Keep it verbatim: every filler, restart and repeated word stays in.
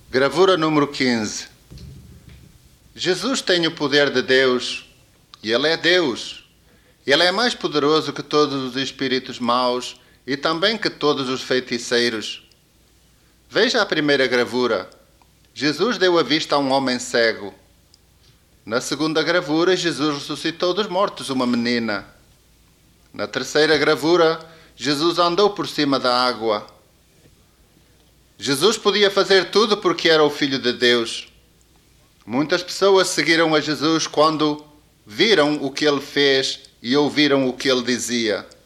Gravura número quinze. Jesus tem o poder de Deus e Ele é Deus. Ele é mais poderoso que todos os espíritos maus e também que todos os feiticeiros. Veja a primeira gravura. Jesus deu a vista a um homem cego. Na segunda gravura, Jesus ressuscitou dos mortos uma menina. Na terceira gravura, Jesus andou por cima da água. Jesus podia fazer tudo porque era o Filho de Deus. Muitas pessoas seguiram a Jesus quando viram o que ele fez e ouviram o que ele dizia.